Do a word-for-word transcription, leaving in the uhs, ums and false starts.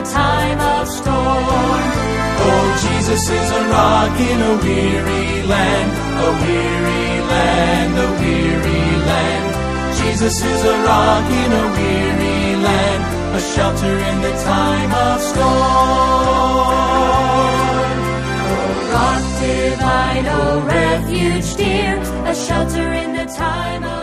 time of storm. Oh, Jesus is a rock in a weary land, a weary land, a weary land. Jesus is a rock in a weary land, a shelter in the time of storm. Oh, rock divine, oh, refuge dear, a shelter in the time of